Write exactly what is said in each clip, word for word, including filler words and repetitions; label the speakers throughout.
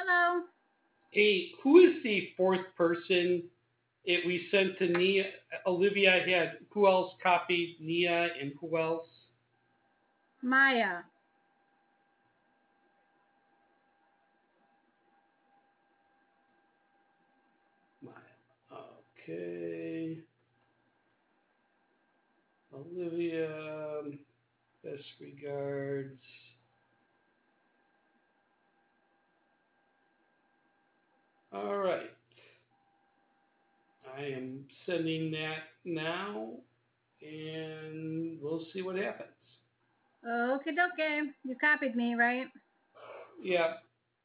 Speaker 1: Hello.
Speaker 2: Hey, who is the fourth person it we sent to Nia? Olivia had who else copied Nia and who else?
Speaker 1: Maya.
Speaker 2: Maya. Okay. Olivia, best regards. All right. I am sending that now and we'll see what happens.
Speaker 1: Okay, dokie. You copied me, right?
Speaker 2: Yeah,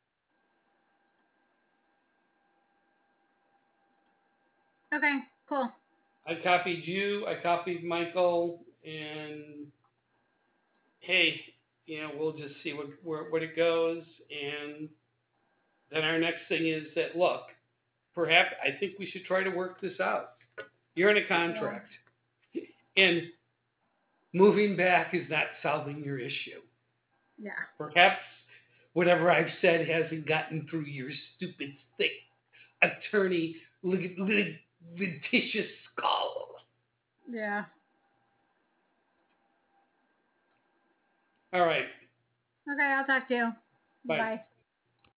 Speaker 1: Okay, cool.
Speaker 2: I copied you, I copied Michael, and hey, you know, we'll just see what where, what it goes. And then our next thing is that look, perhaps I think we should try to work this out. You're in a
Speaker 1: Yeah.
Speaker 2: contract, and moving back is not solving your issue.
Speaker 1: Yeah.
Speaker 2: Perhaps whatever I've said hasn't gotten through your stupid, thick attorney lit- lit- litigious skull.
Speaker 1: Yeah.
Speaker 2: All right,
Speaker 1: Okay, I'll talk to you.
Speaker 2: bye.
Speaker 1: Bye.